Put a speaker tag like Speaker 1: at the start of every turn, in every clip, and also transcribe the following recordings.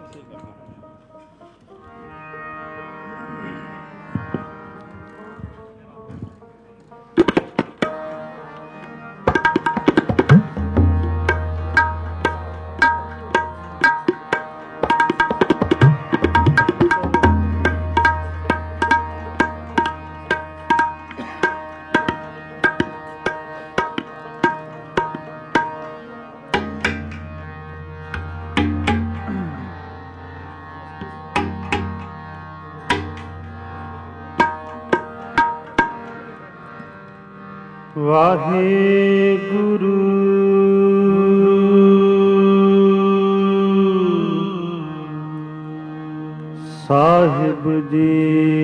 Speaker 1: ਵਾਹਿਗੁਰੂ ਸਾਹਿਬ ਜੀ।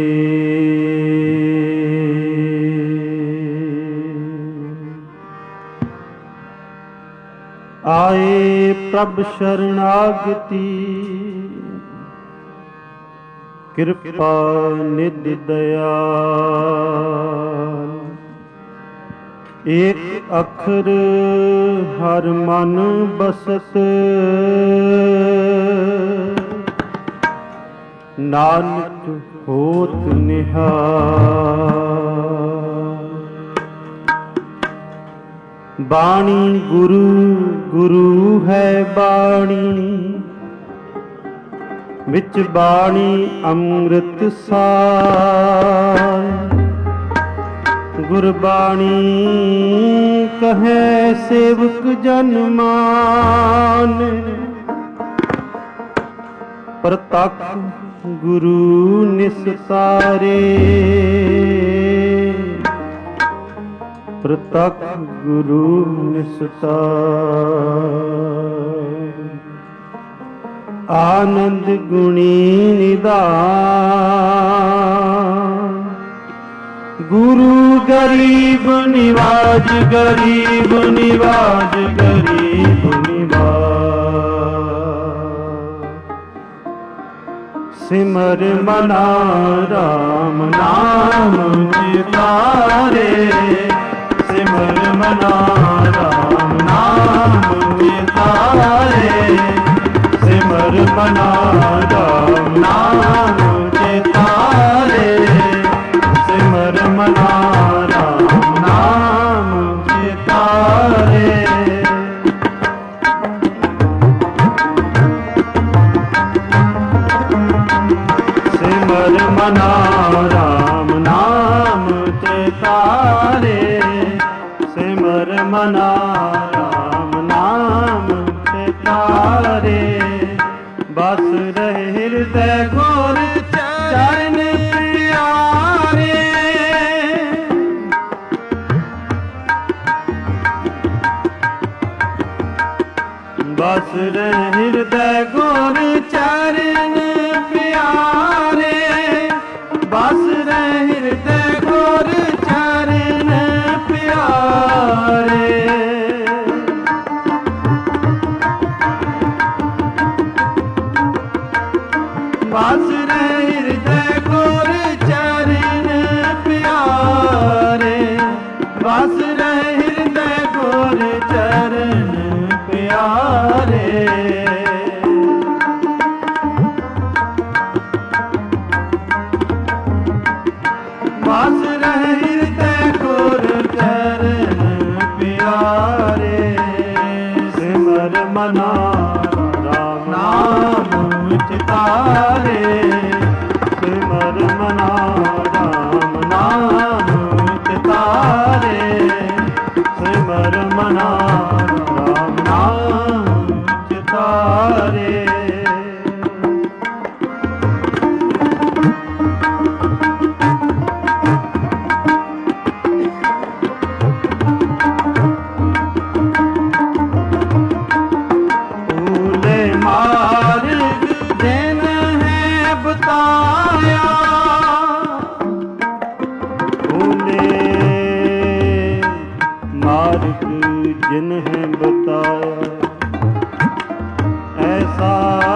Speaker 1: ਆਏ ਪ੍ਰਭ ਸ਼ਰਨਾਗਤੀ, ਕਿਰਪਾ ਨਿਧ ਦਇਆਲ। ਏਕ ਅੱਖਰ ਹਰ ਮਨ ਬਸਤ, ਨਾਨਕ ਹੋਤ ਨਿਹਾਲ। ਬਾਣੀ ਗੁਰੂ ਗੁਰੂ ਹੈ ਬਾਣੀ, ਵਿੱਚ ਬਾਣੀ ਅੰਮ੍ਰਿਤ ਸਾਰ। ਗੁਰਬਾਣੀ ਕਹੈ ਸੇਵਕ ਜਨ ਮਾਨ, ਪ੍ਰਤੱਖ ਗੁਰੂ ਨਿਸਤਾਰੇ। ਪ੍ਰਤੱਖ ਗੁਰੂ ਨਿਸਤਾਰੇ। ਆਨੰਦ ਗੁਣੀ ਨਿਧਾਨ, ਗੁਰੂ ਗਰੀਬ ਨਿਵਾਜ, ਗਰੀਬ ਨਿਵਾਜ, ਗਰੀਬ ਨਿਵਾਜ। ਸਿਮਰ ਮਨਾ ਰਾਮ ਨਾਮ ਚਿਤਾਰੇ, ਸਿਮਰ ਮਨਾ ਰਾਮ ਨਾਮ ਚਿਤਾਰੇ, ਸਿਮਰ ਮਨਾ ਰਾਮ ਨਾਮ ਚਿਤਾਰੇ, ਸਿਮਰ ਮਨਾ ਰਾਮ ਨਾਮ ਚਿਤਾਰੇ। ਸਿਮਰ ਮਨਾ ਰਾਮ ਨਾਮ ਚਿਤਾਰੇ, ਸਿਮਰ ਮਨਾ ਰਾਮ ਨਾਮ ਚਿਤਾਰੇ। ਬਸ ਰਹੇ ਹਿਰਦੈ ਗੁਰ ਚਰਨ ਪਿਆਰੇ, ਬਸ ਰਹੇ ਹਿਰਦੈ ਗੁਰ ਚਰਨ ਪਿਆਰੇ, ਬਸ ਰਹੇ ਹਿਰਦੈ ਗੁਰ ਚਰਨ ਪਿਆਰੇ। ਬਸ ਰਹੇ ਹਿਰਦੈ ਗੁਰ ਚਰਨ ਪਿਆਰੇ, ਬਸ ਰਹੇ ਹਿਰਦੈ ਗੁਰ ਚਰਨ ਪਿਆਰੇ। ਬਸ ਰਹੇ ਹਿਰਦੈ ਗੁਰ ਚਰਨ ਪਿਆਰੇ। ਸਿਮਰ ਮਨਾ ਰਾਮ ਨਾਮ ਚਿਤਾਰੇ, ਸਿਮਰ ਮਨਾ ਰਾਮ ਨਾਮ ਚਿਤਾਰੇ, ਸਿਮਰ ਮਨਾ ਰਾਮ ਨਾਮ ਚਿਤਾਰੇ। जिन है बताया ऐसा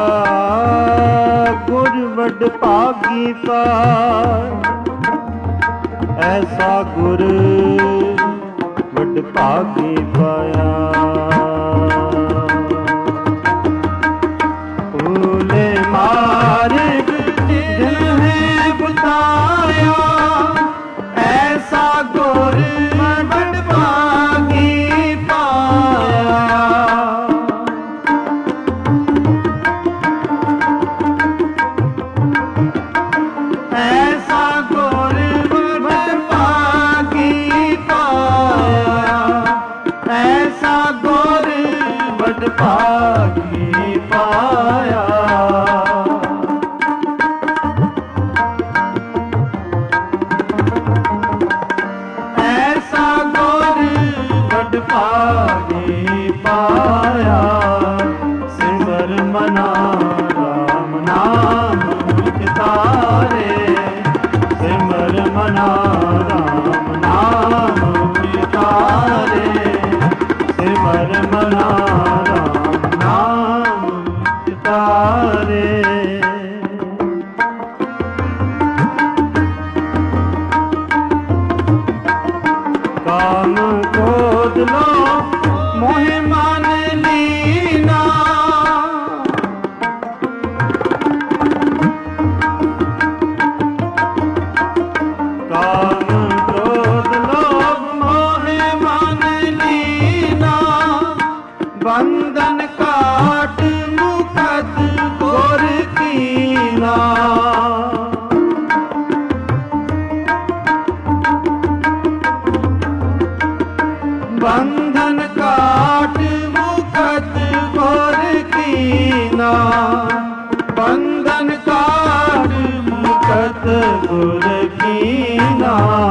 Speaker 1: गुर वड भागी पार, ऐसा गुर वड भागी पाया। भूले राम नाम चितारे सिमर मना राम नाम चितारे सिमर मना राम नाम चितारे काम क्रोध लोभ मोह मान लीना काम क्रोध लोभ मोह मान लीना बंधन काट मुकत घोर कीना बंधन काट मुकत घोर कीना बंधन काट मुकत घोर कीना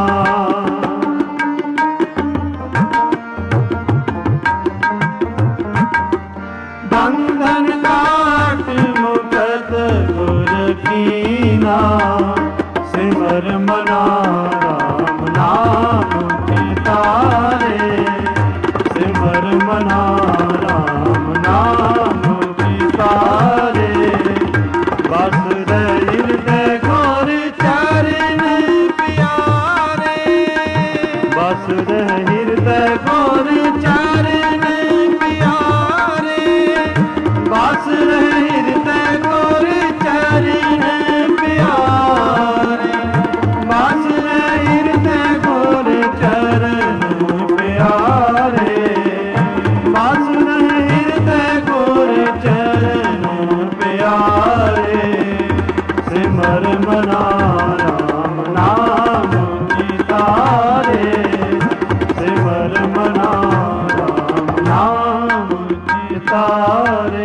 Speaker 1: बंधन काट मुकत घोर कीना सिमर मना राम नाम चितारे सिमर मना राम नाम चितारे बस हृदय घोर चरण प्यारे बस हृदय घोर चरण प्यारे बस हृदय घोर चरण प्यारे बस हृदय घोर चरण प्यारे बस हृदय घोर चरण प्यारे सिमर मना राम नाम चितारे सिमर मना राम नाम चितारे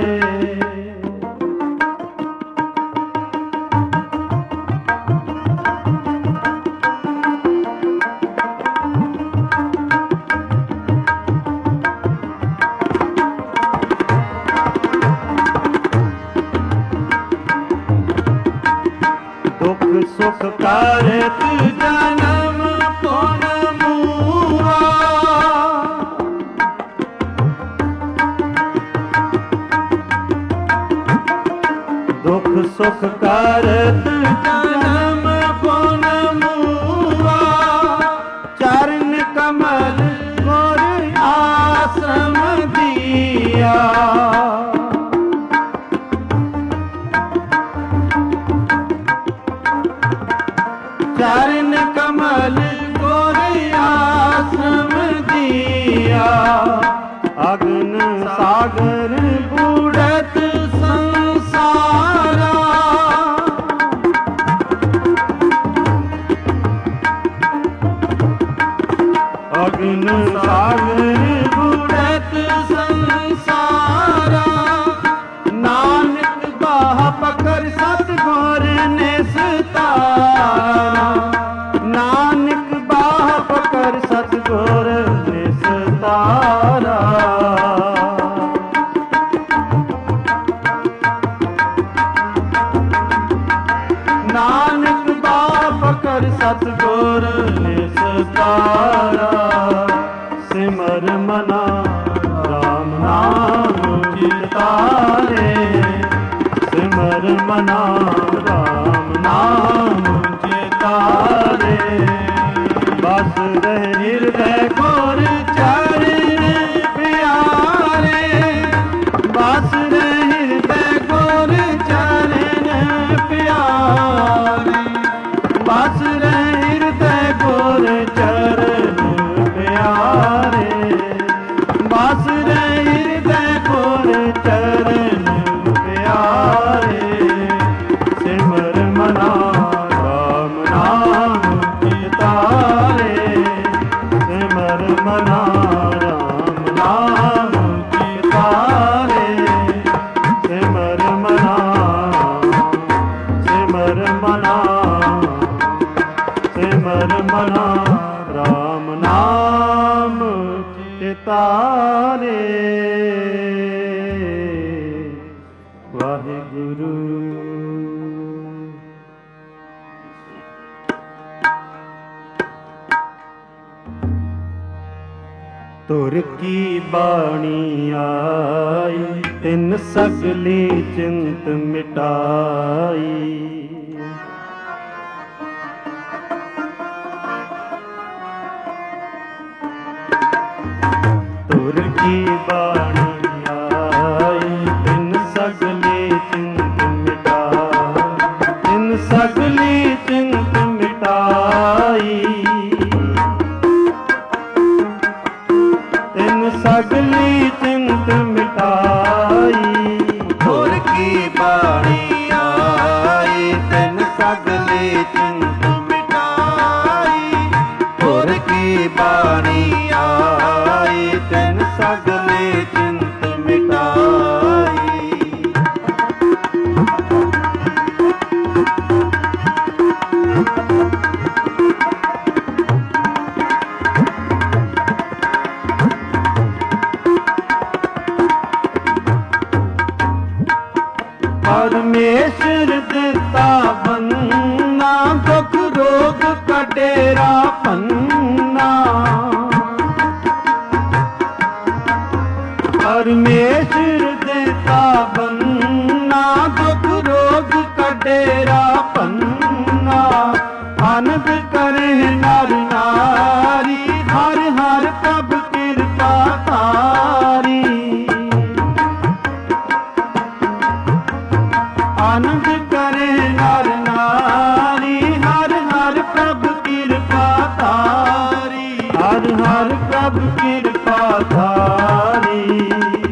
Speaker 1: दुख सुख करत जन्म पुन मुआ दुख सुख करत जन्म पुन मुआ चरण कमल गोर आश्रम दिया चरण कमल गोर आश्रम दिया अग्न सागर बूढ़त संसारा अग्न सागर बूढ़त संसारा नानक बाह पकड़ सतगुर ने सतारा नानक बाह पकड़ सतगुर ने सतारा नानक बाह पकड़ सतगुर ने सतारा सिमर मना राम नाम चितारे सिमर मना राम नाम चितारे बस हृदय घोर चरण प्यारे बस हृदय घोर चरण प्यारे बस हृदय घोर चरण प्यारे बस हृदय घोर चरण प्यारे सिमर मना राम नाम चितारे सिमर मना राम नाम चितारे सिमर मना सिमर मना सिमर मना राम नाम चितारे वाहिगुरु। ਗੁਰੂ। ਤੁਰ ਕੀ ਬਾਣੀ ਆਈ, ਤਿਨ ਸਗਲੀ ਚਿੰਤ ਮਿਟਾਈ। ਤੁਰ ਕੀ ਬਾਣੀ ਆਈ, ਤਿਨ ਸਗਲੀ ਚਿੰਤ ਮਿਟਾਈ। ਤਿਨ ਸਗਲੀ ਚਿੰਤ ਮਿਟਾਈ। ਸਗਲੀ ਚਿੰਤ ਮਿਟਾਈ। ਤੁਰ ਕੀ ਬਾਣੀ ਆਈ, ਤਿਨ ਸਗਲੀ ਚਿੰਤ ਮਿਟਾਈ। ਤੁਰ ਕੀ ਬਾਣੀ ਆਈ, ਤਿਨ ਸਗਲੀ ਚਿੰਤ ਮਿਟਾਈ। ਪਰਮੇਸ਼ਰ ਦਿੱਤਾ ਬੰਨਾ, ਦੁੱਖ ਰੋਗ ਕਾ ਡੇਰਾ ਪੰਨਾ। ਪਰਮੇਸ਼ਰ ਦਿੱਤਾ ਬੰਨਾ, ਦੁੱਖ ਰੋਗ ਕਾ ਡੇਰਾ ਪੰਨਾ। ਆਨੰਦ ਕਰੇ ਨਰ ਨਾਰੀ, ਹਰ ਹਰ ਪ੍ਰਭ ਕਿਰਪਾ ਧਾਰੀ। ਆਨੰਦ ਕਰੇ ਨਰ ਨਾਰੀ, ਹਰ ਹਰ ਪ੍ਰਭ ਕਿਰਪਾ ਧਾਰੀ। ਹਰ ਹਰ ਪ੍ਰਭ ਕਿਰਪਾ ਧਾਰੀ।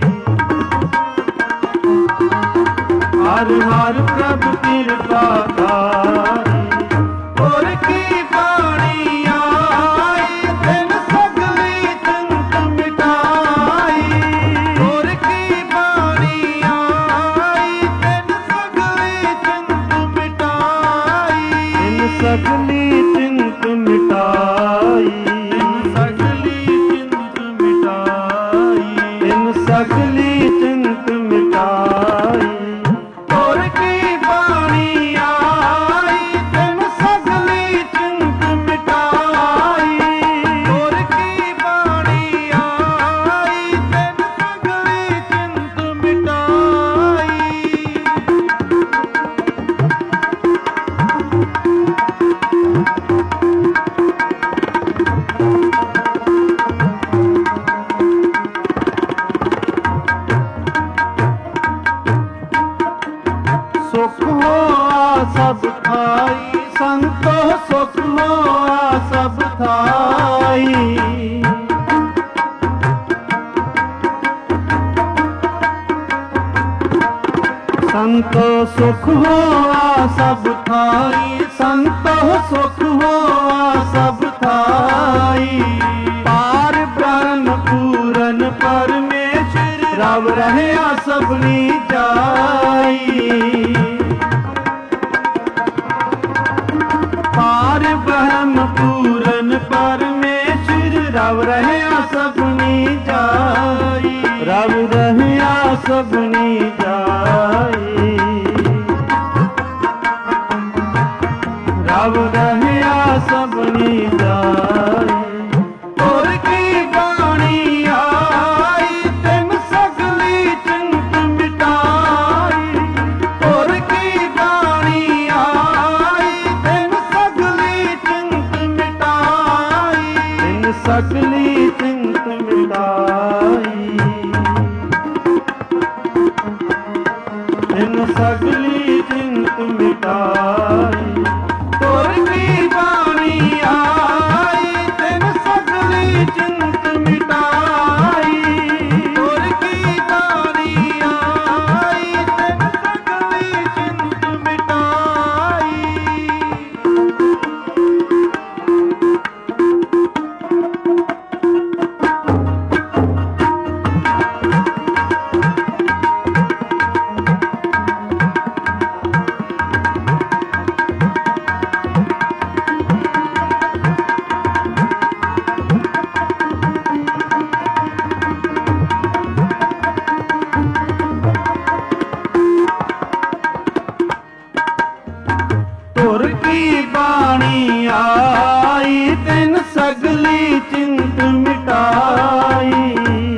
Speaker 1: ਹਰ ਹਰ ਪ੍ਰਭ ਕਿਰਪਾ ਧਾਰੀ। ਤੁਰ ਕੀ ਬਾਣੀ ਆਈ, ਤਿਨ ਸਗਲੀ ਚਿੰਤ ਮਿਟਾਈ। ਤੁਰ ਕੀ ਬਾਣੀ ਆਈ, ਤਿਨ ਸਗਲੀ ਚਿੰਤ ਮਿਟਾਈ। ਤਿਨ ਸਗਲੀ ਚਿੰਤ ਮਿਟਾਈ। ਤਿਨ ਸਗਲੀ ਚਿੰਤ ਮਿਟਾਈ। ਤਿਨ ਸਗਲੀ ਚਿੰਤ ਮਿਟਾਈ। ਤੁਰ ਕੀ ਬਾਣੀ ਆਈ, ਤਿਨ ਸਗਲੀ ਚਿੰਤ ਮਿਟਾਈ। ਤੁਰ ਕੀ ਬਾਣੀ ਆਈ, ਤਿਨ ਸਗਲੀ ਚਿੰਤ ਮਿਟਾਈ। ਸੁਖ ਹੋਆ ਸਭ ਥਾਈ, ਸੰਤੋ ਸੁਖ ਹੋਆ ਸਭ ਥਾਈ। ਸੰਤੋ ਸੁਖ ਹੋਆ ਸਭ ਥਾਈ। ਸੰਤੋ ਸੁਖ ਹੋਆ ਸਭ ਥਾਈ। ਪਾਰ ਬ੍ਰਹਮ ਪੂਰਨ ਪਰਮੇਸ਼ਰ, ਰਵ ਰਹਿਆ ਸਭਨੀ ਜਾਈ। ਪਾਰ ਬ੍ਰਹਮ ਪੂਰਨ ਪਰਮੇਸ਼ਰ, ਰਵ ਰਹਿਆ ਸਭਨੀ ਜਾਈ। ਰਵ ਰਹਿਆ ਸਭਨੀ ਜਾਈ। ਰਵ ਰਹਿਆ ਸਭਨੀ ਜਾਈ। ਤੁਰ ਕੀ ਬਾਣੀ ਆਈ, ਤਿਨ ਸਗਲੀ ਚਿੰਤ ਮਿਟਾਈ। ਤੁਰ ਕੀ ਬਾਣੀ ਆਈ, ਤਿਨ ਸਗਲੀ ਚਿੰਤ ਮਿਟਾਈ। ਤਿਨ ਸਗਲੀ ਚਿੰਤ ਮਿਟਾਈ। ਤਿਨ ਸਗਲੀ ਚਿੰਤ ਮਿਟਾਈ। ਤੁਰ ਕੀ ਬਾਣੀ ਆਈ, ਤਿਨ ਸਗਲੀ ਚਿੰਤ ਮਿਟਾਈ। ਤੁਰ ਕੀ ਬਾਣੀ ਆਈ, ਤਿਨ ਸਗਲੀ ਚਿੰਤ ਮਿਟਾਈ। ਕੀ ਬਾਣੀ ਆਈ ਤਿਨ ਸਗਲੀ ਚਿੰਤ ਮਿਟਾਈ।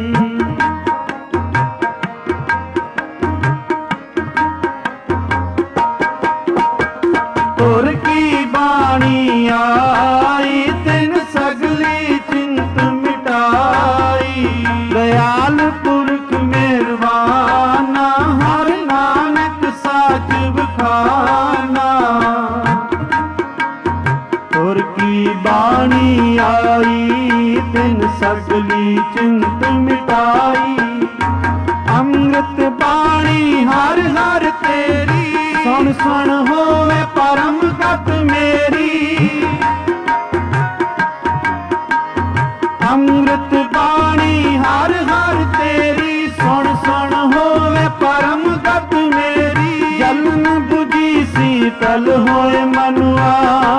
Speaker 1: ਤੁਰ ਕੀ ਬਾਣੀ ਆਈ ਤਿਨ ਸਗਲੀ ਚਿੰਤ ਮਿਟਾਈ। ਦਇਆਲ ਪੁਰਖ ਮਿਹਰਬਾਨਾ ਹਰ ਨਾਨਕ ਸਾਚ ਵਖਾਨਾ। ਤੁਰ ਕੀ ਬਾਣੀ ਆਈ ਤਿਨ ਸਗਲੀ ਚਿੰਤ ਮਿਟਾਈ। ਅੰਮ੍ਰਿਤ ਬਾਣੀ ਹਰ ਹਰ ਤੇਰੀ ਸੁਣ ਸੁਣ ਹੋਵੇ ਪਰਮ ਗਤ ਮੇਰੀ। ਅੰਮ੍ਰਿਤ ਬਾਣੀ ਹਰ ਹਰ ਤੇਰੀ ਸੁਣ ਸੁਣ ਹੋਵੇ ਪਰਮ ਗਤ ਮੇਰੀ। ਜਲਨ ਬੁਝੀ ਸੀਤਲ ਹੋਏ ਮਨੁਆ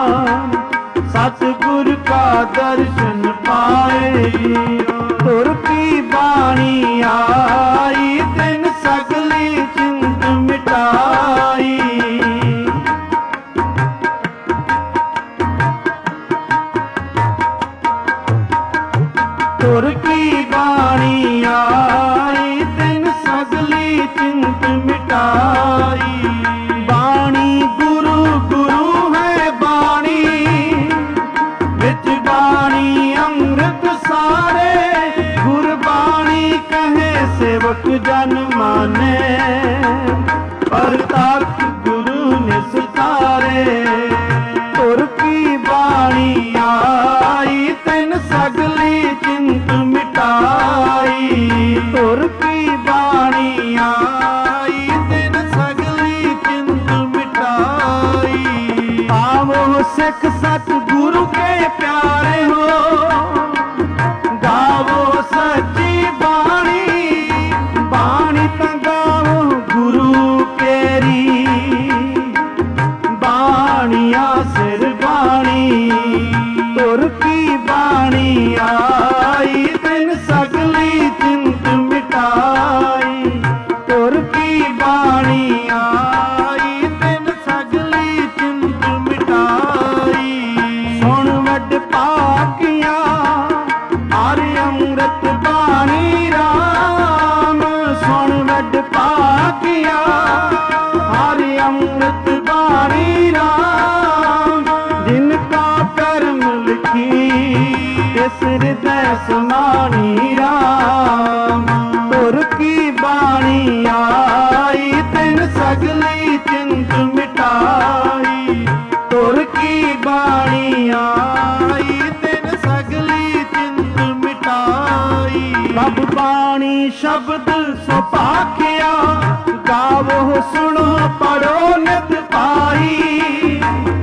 Speaker 1: ਸਤਿਗੁਰ ਕਾ ਦਰਸ਼ਨ ਪਾਏ। ਤੁਰ ਕੀ ਬਾਣੀ ਆਈ ਤਿਨ ਸਗਲੀ ਚਿੰਤ ਮਿਟਾਈ। ਤੁਰ ਕੀ ਬਾਣੀ ਆਈ ਤਿਨ ਸਗਲੀ ਚਿੰਤ ਮਿਟਾਈ। ਬਾਣੀ ਗੁਰੂ ਗੁਰੂ ਹੈ ਬਾਣੀ ਵਿੱਚ ਬਾਣੀ ਅੰਮ੍ਰਿਤ ਸਾਰੇ। ਗੁਰਬਾਣੀ ਕਹੇ ਸੇਵਕ ਜਨ ਮਾਨੇ ਪ੍ਰਤੱਖ ਗੁਰੂ ਨਿਸਤਾਰੇ। ਤੁਰ ਕੀ ਬਾਣੀ ਆਈ ਤਿਨ ਸਗਲੀ ਚਿੰਤ ਮਿਟਾਈ। ਤੁਰ ਕੀ ਬਾਣੀ ਆਈ ਤਿਨ ਸਗਲੀ ਚਿੰਤ ਮਿਟਾਈ। ਆਵੋ ਸਿੱਖ ਸਤਿਗੁਰੂ ਕੇ ਪਿਆਰੇ ਹੋ ਗਾਵੋ ਸੱਚੀ ਬਾਣੀ। ਬਾਣੀ ਤਾਂ ਗਾਵੋ ਗੁਰੂ ਕੇਰੀ ਬਾਣੀਆ ਸਿਰ ਬਾਣੀ। ਤੁਰ ਕੀ ਬਾਣੀ ਆਈ ਤਿਨ ਸਗਲੀ ਚਿੰਤ ਮਿਟਾਈ। ਤੁਰ ਕੀ ਬਾਣੀ ਆਈ ਤਿਨ ਸਗਲੀ ਚਿੰਤ ਮਿਟਾਈ। ਸੁਣ ਵੱਡ ਪਾਕੀਆਂ ਹਰ ਅੰਮ੍ਰਿਤ ਬਾਣੀ ਰਾਮ। ਸੁਣ ਵੱਡ ਪਾਕੀਆਂ ਹਰ ਅੰਮ੍ਰਿਤ ਬਾਣੀ ਰਾਮ। ਜਿਨ ਕਾ ਕਰਮ ਲਿਖੀ ਤਿਸ ਹਿਰਦੈ ਸਮਾਣੀ ਰਾਮ। ਤੁਰ ਕੀ ਬਾਣੀ ਆਈ ਤਿਨ ਸਗਲੀ ਚਿੰਤ ਮਿਟਾਈ। ਤੁਰ ਕੀ ਬਾਣੀ ਆਈ ਤਿਨ ਸਗਲੀ ਚਿੰਤ ਮਿਟਾਈ। ਸਭ ਬਾਣੀ ਸ਼ਬਦ ਸੁਭਾਖਿਆ ਗਾਵੋ ਸੁਣੋ ਪੜੋ ਨਿਤ ਪਾਈ।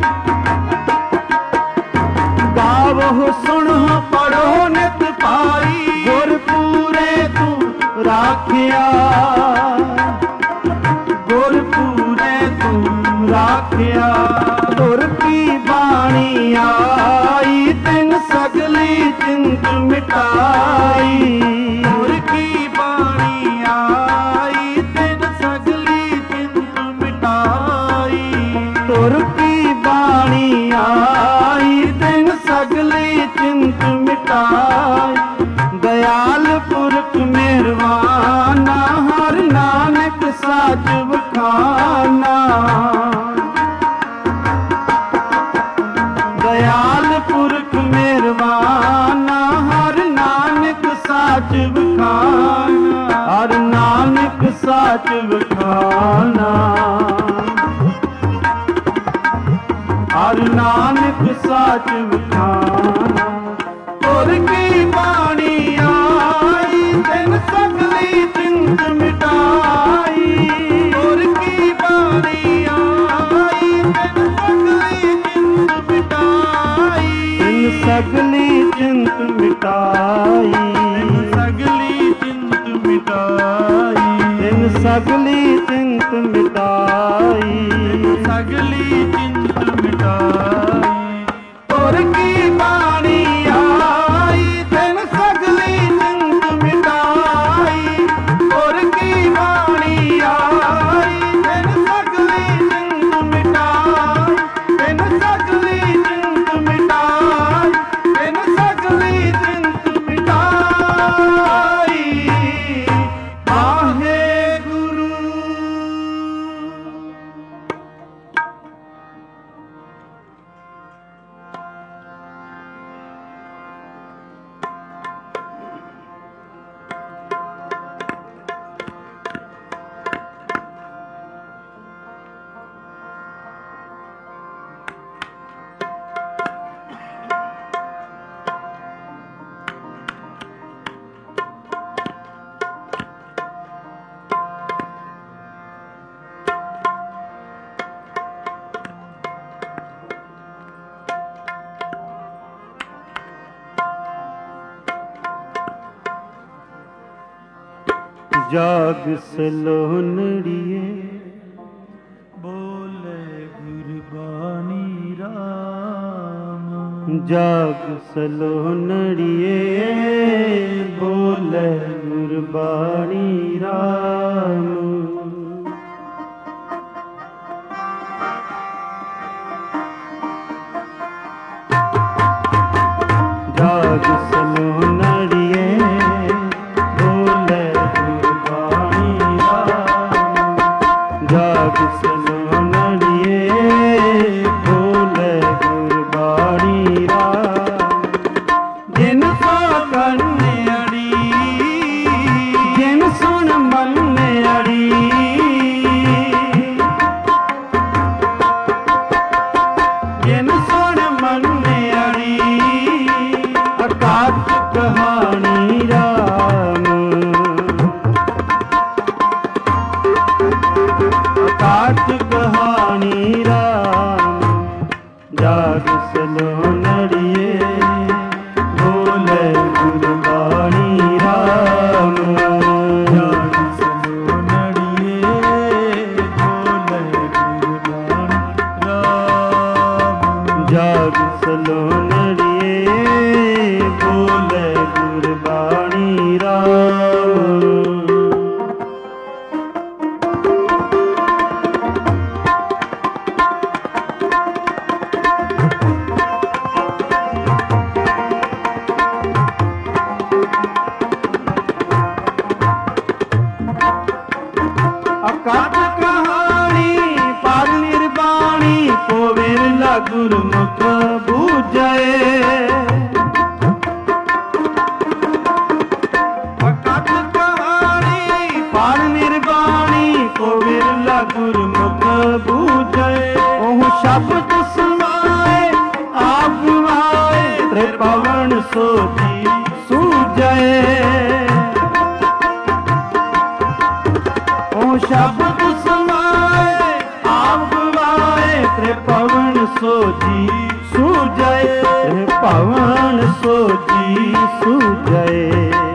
Speaker 1: ਗਾਵੋ ਸੁਣੋ ਪੜੋ ਨਿਤ ਪਾਈ। ਗੁਰ ਪੂਰੇ ਤੂੰ ਰਾਖਿਆ ਗੁਰ ਪੂਰੇ ਤੂੰ ਰਾਖਿਆ। ਤੁਰ ਕੀ ਬਾਣੀ ਆਈ ਤਿਨ ਸਗਲੀ ਚਿੰਤ ਮਿਟਾਈ। ਤੁਰ ਕੀ ਬਾਣੀ ਆਈ ਤਿਨ ਸਗਲੀ ਚਿੰਤ ਮਿਟਾਈ। ਤੁਰ ਕੀ ਬਾਣੀ ਆਈ ਤਿਨ ਸਗਲੀ ਚਿੰਤ ਮਿਟਾਈ। ਦਇਆਲ ਪੁਰਖ ਮਿਹਰਬਾਨਾ ਹਰ ਨਾਨਕ ਸਾਚ ਵਖਾਨਾ। ਦਇਆਲ ਪੁਰਖ ਮਿਹਰਬਾਨਾ ਹਰ ਨਾਨਕ ਸਾਚ ਵਖਾਨਾ। ਹਰ ਨਾਨਕ ਸਾਚ ਵਖਾਨਾ। ਹਰ ਨਾਨਕ ਸਾਚ ਵਖਾਨਾ। ਤੁਰ ਕੀ ਬਾਣੀ ਆਈ ਤਿਨ ਸਗਲੀ ਚਿੰਤ ਮਿਟਾਈ। ਤੁਰ ਕੀ ਬਾਣੀ ਆਈ ਤਿਨ ਸਗਲੀ ਚਿੰਤ ਮਿਟਾਈ। ਤਿਨ ਸਗਲੀ ਚਿੰਤ ਮਿਟਾਈ। ਤਿਨ ਸਗਲੀ ਚਿੰਤ ਮਿਟਾਈ। ਤਿਨ ਸਗਲੀ ਚਿੰਤ ਮਿਟਾਈ। ਤਿਨ ਸਗਲੀ ਚਿੰਤ ਮਿਟਾਈ। ਤੁਰ ਕੀ ਬਾਣੀ ਆਈ ਤਿਨ ਸਗਲੀ ਚਿੰਤ ਮਿਟਾਈ। ਤੁਰ ਕੀ ਬਾਣੀ ਆਈ ਤਿਨ ਸਗਲੀ ਚਿੰਤ ਮਿਟਾਈ। ਤਿਨ ਜਾਗ ਸਲੋਨੜੀਏ ਬੋਲੇ ਗੁਰਬਾਣੀ ਰਾਮ। ਜਾਗ ਸਲੋਨੜੀਏ ਬੋਲੇ ਗੁਰਬਾਣੀ ਰਾਮ। ਜਾਗ ਸਲੋਨੜੀਏ ਬੋਲੇ ਗੁਰਬਾਣੀ ਰਾਮ। ਜਾਗ ਸਲੋਨੜੀਏ ਬੋਲੇ ਗੁਰਬਾਣੀ ਰਾਮ। ਜਿਨ ਸੋ ਕੰਨਿਆੜੀ ਜਿਨ ਸੁਣ ਮੰਨਿਆੜੀ ਜਿਨ ਸੁਣ ਮੰਨਿਆੜੀ ਅਕਾਤ ਕਹਾਣੀ ਰਾਮ। ਅਕਾਤ ਕਹਾਣੀ ਰਾਮ। ਜਾਗ ਸਲੋਨੜੀਏ ਬੋਲੇ ਗੁਰਬਾਣੀ ਰਾਮ। ਜਾਗ ਸਲੋਨੜੀਏ ਬੋਲੇ ਗੁਰਬਾਣੀ ਰਾਮ। ਜਾਗ ਸਲੋਨੜੀਏ ਬੋਲੇ ਗੁਰਬਾਣੀ ਰਾਮ। ਅਕਾਤ ਕਹਾਣੀ ਪਰ ਨਿਰਬਾਣੀ ਕੋ ਵਿਰਲਾ ਗੁਰਮੁਖ ਬੂਝੈ। ਅਕਾਤ ਕਹਾਣੀ ਪਰ ਨਿਰਬਾਣੀ ਕੋ ਵਿਰਲਾ ਗੁਰਮੁਖ ਬੂਝੈ। ਉਹ ਸ਼ਬਦ ਸੁਣਾਏ ਆਪ ਆਏ ਤ੍ਰਿਪਵਨ ਸੋਜੀ ਸੂਝੈ। ਉਹ ਸ਼ਬਦ ਸਮਾਏ ਆਪ ਵਾਏ ਤ੍ਰਿਪਵਨ ਸੋਜੀ ਸੂਝੈ। ਤ੍ਰਿਪਵਨ ਸੋਜੀ ਸੂਝੈ।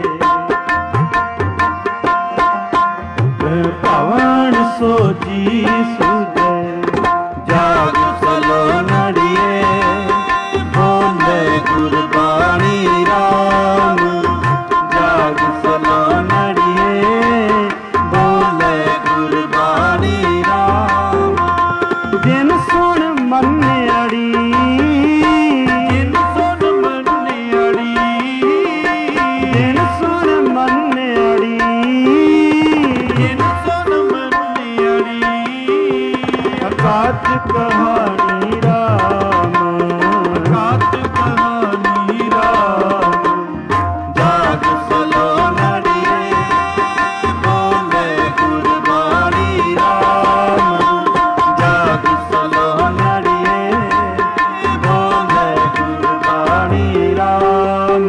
Speaker 1: ਤ੍ਰਿਪਵਨ ਸੋਜੀ ਸੂਝੈ। ਜਾਗ ਸਲੋਨੜੀਏ ਬੋਲੇ ਗੁਰਬਾਣੀ ਰਾਮ। ਜਾਗ ਸਲੋਨੜੀਏ ਬੋਲੇ ਗੁਰਬਾਣੀ ਰਾਮ। ਜਿਨ ਸੁਣ ਮੰਨਿਆੜੀ ਜਿਨ ਸੁਣ ਮੰਨਿਆੜੀ ਜਿਨ ਸੁਣ ਮੰਨਿਆੜੀ ਜਿਨ ਸੁਣ ਮੰਨਿਆੜੀ ਅਕਾਤ ਕਹਾਣੀ ਰਾਮ। ਅਕਾਤ ਕਹਾਣੀ ਰਾਮ। ਜਾਗ ਸਲੋਨੜੀਏ ਬੋਲੇ ਗੁਰਬਾਣੀ ਰਾਮ। ਜਾਗ ਸਲੋਨੜੀਏ ਬੋਲੇ ਗੁਰਬਾਣੀ ਰਾਮ।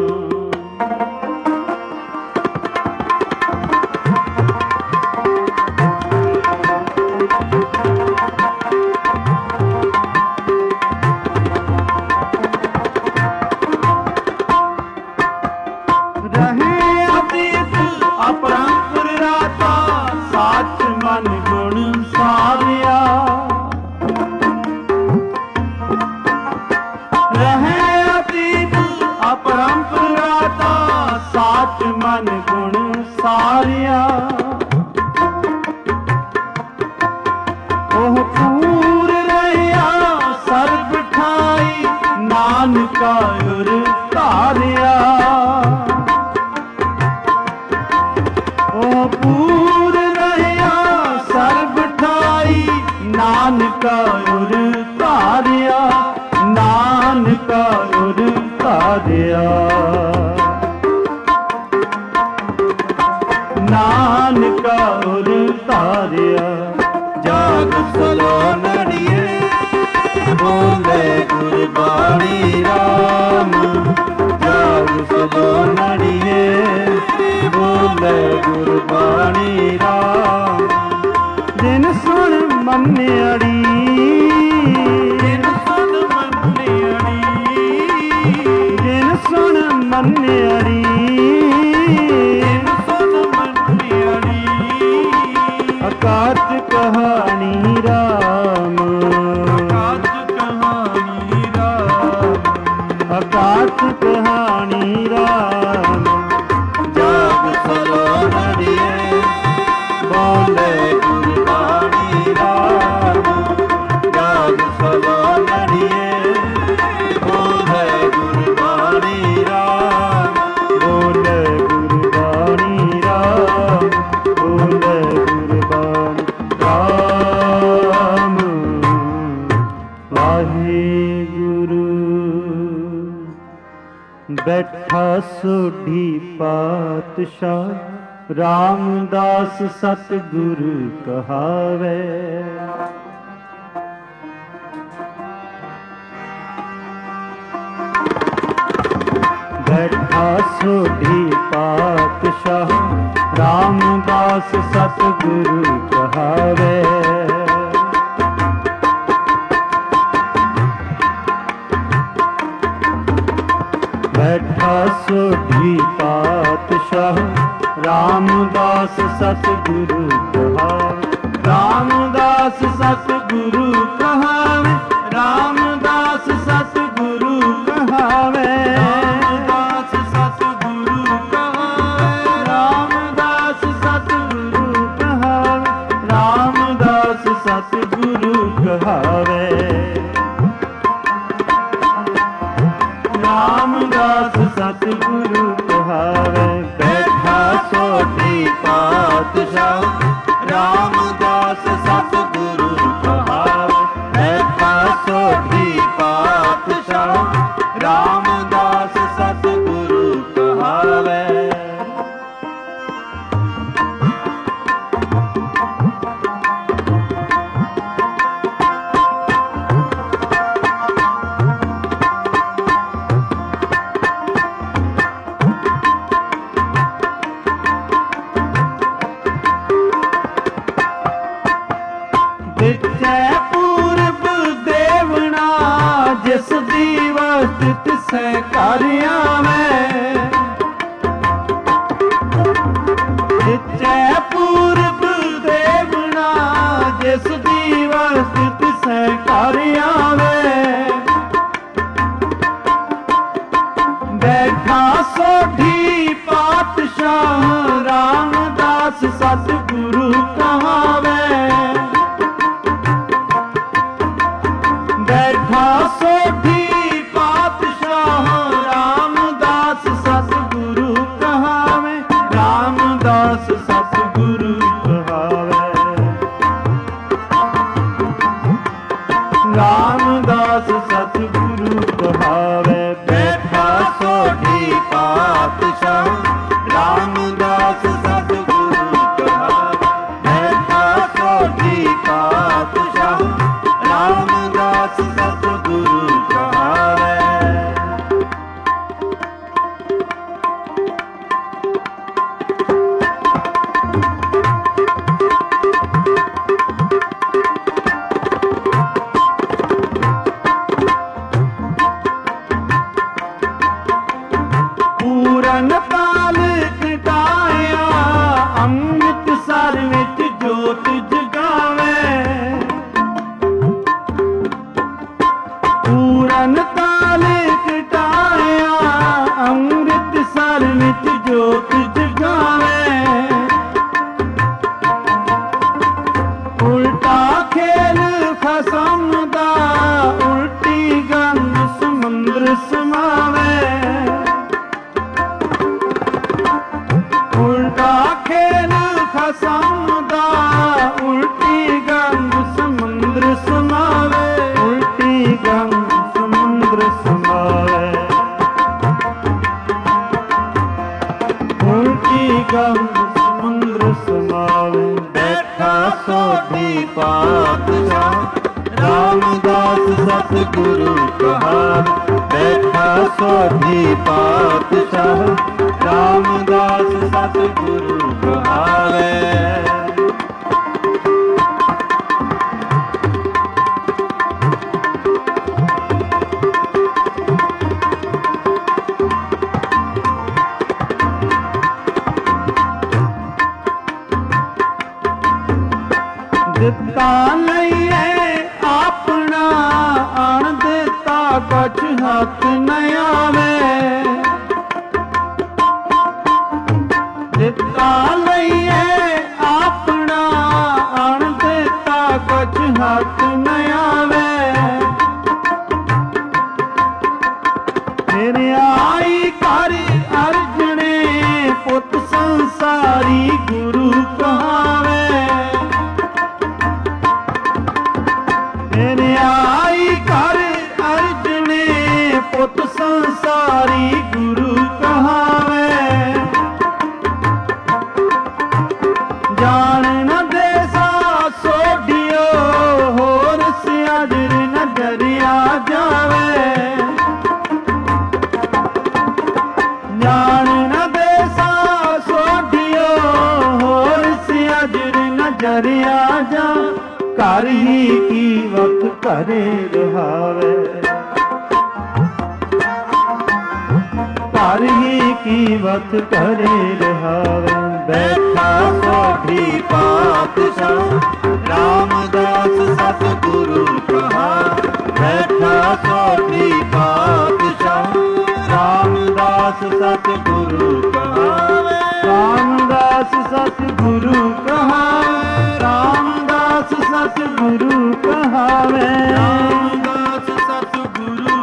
Speaker 1: ਰਹੇ ਅਤੀਤ ਅਪਰੰਪਰ ਰਾਤਾ ਸਾਚ ਮਨ ਗੁਣ ਸਾਰਿਆ। ਰਹੇ ਅਤੀਤ ਅਪਰੰਪਰ ਰਾਤਾ ਸਾਚ ਮਨ ਗੁਣ ਸਾਰਿਆ। ਉਹ ਪੂਰ ਰਹਿਆ ਸਰਬ ਠਾਈ ਨਾਨਕਾ ਉਰ ਧਾਰਿਆ। ਉਹ ਪੂਰ ਰਹਿਆ ਸਰਬ ਠਾਈ ਨਾਨਕਾ ਉਰ ਧਾਰਿਆ। ਨਾਨਕਾ ਉਰ ਧਾਰਿਆ। ਨਾਨਕਾ ਉਰ ਧਾਰਿਆ। ਜਾਗ ਸਲੋਨੜੀਏ ਬੋਲੇ ਗੁਰਬਾਣੀ ਰਾਮ। ਜਾਗ ਸਲੋਨੜੀਏ ਬੋਲੇ ਗੁਰਬਾਣੀ ਰਾਮ। ਜਿਨ ਸੁਣ ਮੰਨਿਆੜੀ ਜਿਨ ਸੁਣ ਮੰਨਿਆੜੀ ਜਿਨ ਸੁਣ ਮੰਨਿਆੜੀ ਜਿਨ ਸੁਣ ਮੰਨਿਆੜੀ सोढ़ी पातशाह रामदास सतगुरु कहावे। बैठा सोढ़ी पातशाह रामदास सतगुरु कहावे। बैठा सोढ़ी पातशाह रामदास सतगुरु कहावे। रामदास सतगुरु कहावे। रामदास सतगुरु कहावे। रामदास सतगुरु कहावे। रामदास सतगुरु कहावे। रामदास सतगुरु कहावे। रामदास सतगुरु कहावे। बैठा सोढ़ी पातशाह रामदास सतगुरु कहावे। बैठा सोढ़ी पातशाह रामदास सतगुरु कहावे। पूर्व देवना जिस दीवस्त से कार्या में। पूर्व देवना जिस दीवस्त से कार्या में। बैठा सोढ़ी पातशाह रामदास सतगुरु कहावे। बैठा सोढ़ी पातशाह रामदास सतगुरु कहावे। रामदास सतगुरु कहावे। रामदास सतगुरु कहावे। बैठा सोढ़ी पातशाह रामदास सतगुरु कहावे। बैठा सोढ़ी पातशाह रामदास सतगुरु कहावे। पूरन काल कटाया अमृतसर विच जोत जगावे। पूरन काल कटाया अमृतसर विच जोत जगावे। उल्टा खेल खसम दा उल्टी गंग समुंद्र समावे। उल्टा खेल खसम दा उल्टी गंग समुंद्र समावे। उल्टी गंग समुंद्र समावे। उल्टी गंग समुंद्र समावे। बैठा सोढ़ी पातशाह रामदास सतगुरु कहावे। बैठा सोढ़ी पातशाह रामदास सतगुरु कहावे। दिता लईए अपना अण दिता कछ हाथ न आवे। दिता लईए अपना अण दिता कछ हाथ न आवे। फिर आई कर अर्जने पुत संसारी गुरु कहावे। फिर आई कर अर्जने पुत संसारी गुरु कहावे। ਕਰ ਹੀ ਕੀਵਤ ਘਰੇ ਰਹਾਵੇ। ਕਰ ਹੀ ਕੀਵਤ ਘਰੇ ਰਹਾਵੇ। ਬੈਠਾ ਸੋਢੀ ਪਾਤਸ਼ਾਹ ਰਾਮਦਾਸ ਸਤਿਗੁਰੂ ਕਹਾ। ਬੈਠਾ ਸੋਢੀ ਪਾਤਸ਼ਾਹ ਰਾਮਦਾਸ ਸਤਿਗੁਰੂ ਕਹਾਵੇ। ਰਾਮਦਾਸ ਸਤਿਗੁਰੂ ਕਹਾਵੇ। ਰਾਮਦਾਸ ਸਤਿਗੁਰੂ ਕਹਾਵੇ। ਰਾਮਦਾਸ ਸਤਿਗੁਰੂ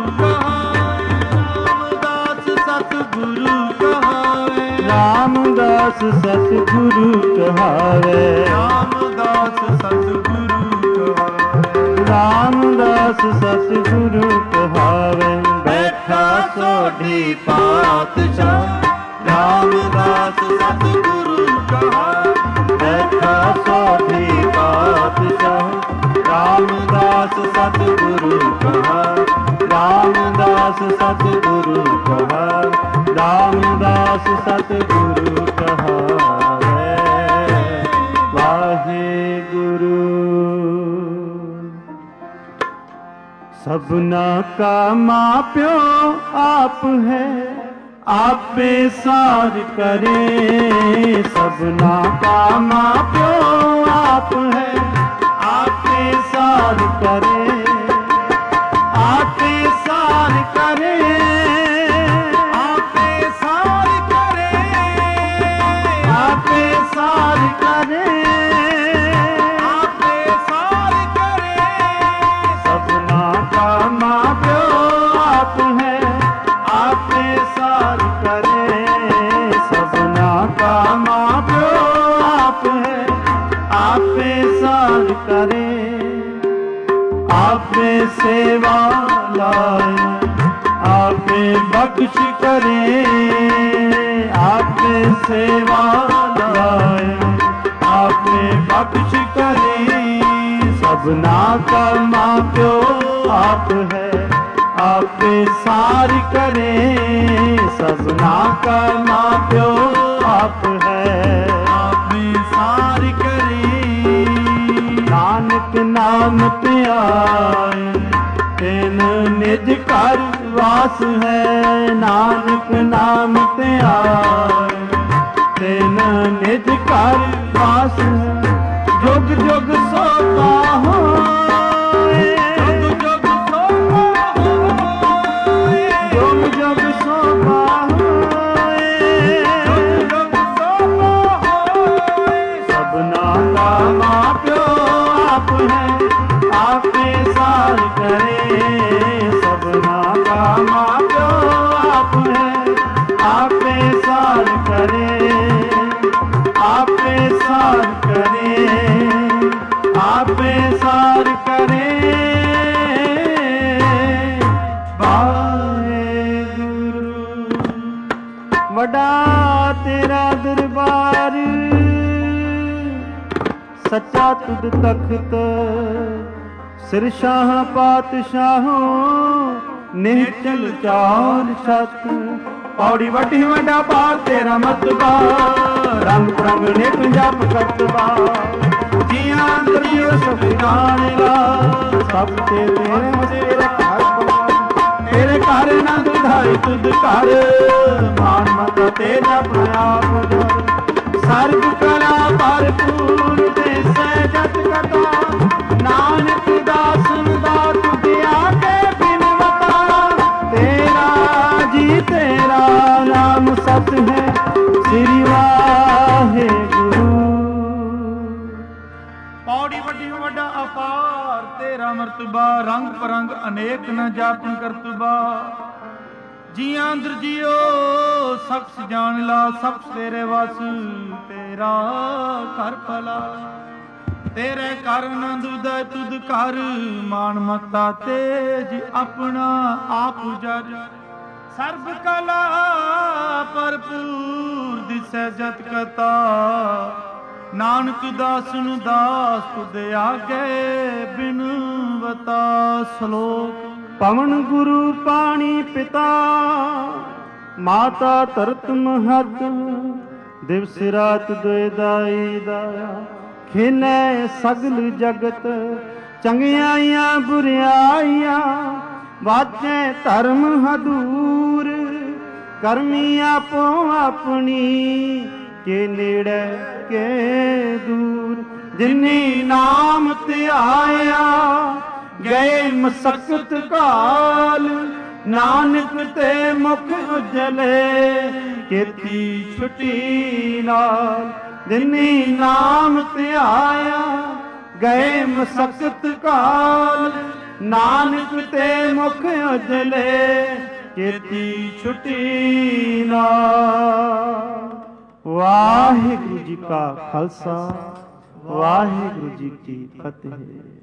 Speaker 1: ਕਹਾਵੇ। ਰਾਮਦਾਸ ਸਤਿਗੁਰੂ ਕਹਾਵੇ। ਰਾਮਦਾਸ ਸਤਿਗੁਰੂ ਕਹਾਵੇ। ਰਾਮਦਾਸ ਸਤਿਗੁਰੂ ਕਹਾਵੇ। ਬੈਠਾ ਸੋਢੀ ਪਾਤਸ਼ਾਹ ਰਾਮਦਾਸ ਸਤਿਗੁਰੂ ਕਹਾ। ਬੈਠਾ ਸੋਢੀ ਪਾਤਸ਼ਾਹ ਰਾਮਦਾਸ ਸਤਿਗੁਰੂ ਕਹਾ। ਰਾਮਦਾਸ ਸਤਿਗੁਰੂ ਕਹਾ। ਰਾਮਦਾਸ ਸਤਿਗੁਰੂ ਕਹਾਵੇ। ਵਾਹਿਗੁਰੂ। सबना का माँ प्यो आप है, आपे सार करे। सबना का माँ प्यो आप है, आपे सार करे। आपे सार करे। आपे सार करे। आपे सार करे। माँ प्यो आप है, आपे सार करे। सबना का माँ प्यो आप है, आपे सार करे। आपे सेवा लाए, आपे बख्श करे। आपे सेवा लाए, आपे बख्श करे। सबना का माँ प्यो आप है, आपे सार करे। सबना का माँ प्यो आप है, आपे सार करे। नानक नाम प्यारे तेन निज घर वास है। नानक नाम प्यारे तेन निज घर वास है। जुग जुग सो पाहो, वडा तेरा दरबार सच्चा तुद तख्त। सिर शाह पातशाहों निहचल चार छत। पौड़ी वटी वडा पार तेरा मतबा। रंग बिरंग ने पंजाब करतबा। जियां अंदरियो सब जान ला। सब तेरे तेरे घर ना दुधाई तुद कर। मान मत तेरा प्रयाप सर्व कला भरपूर दे सहजत कथा। नानक दासन दा तुझे आके बिनवता। तेरा जी तेरा नाम सत है श्री वाहेगुरु। पौड़ी वड्डी वड्डा अपार तेरा मर्तबा। रंग परंग अनेक न जापन करतबा। जियां अंदर जियो सब जान ला। सब तेरे वस तेरा कर भला। तेरे कर नंद उदय तुद कर। मान मता तेज अपना आप जर। सर्व कला भरपूर दिसै जत कथा। नानक दासन दास तुद आगे बिनवता। श्लोक। पवन गुरु पानी पिता। माता तरत महत। दिवस रात दुए दाई दाया। खेलै सगल जगत
Speaker 2: ਚੰਗਿਆਈਆਂ ਬੁਰਿਆਈਆਂ ਵਾਜੇ ਧਰਮ ਹਦੂਰ, ਕਰਮੀ ਆਪੋ ਆਪਣੀ ਕੇ ਨੇੜੇ ਕੇ ਦੂਰ। ਜਿਨੀ ਨਾਮ ਧਿਆਇਆ ਗਏ ਮਸਕਤ ਕਾਲ, ਨਾਨਕ ਤੇ ਮੁਖ ਉਜਲੇ ਕੀਤੀ ਛੁਟੀ ਨਾਲ। ਜਿਨੀ ਨਾਮ ਧਿਆਇਆ ਗਏ ਮਸਕਤ ਕਾਲ, ਨਾਨਕ ਤੇ ਮੁਖ ਉਜਲੇ ਕੀਤੀ ਛੁਟੀ ਨਾਲ। ਵਾਹਿਗੁਰੂ ਜੀ ਕਾ ਖਾਲਸਾ, ਵਾਹਿਗੁਰੂ ਜੀ ਕੀ ਫਤਿਹ।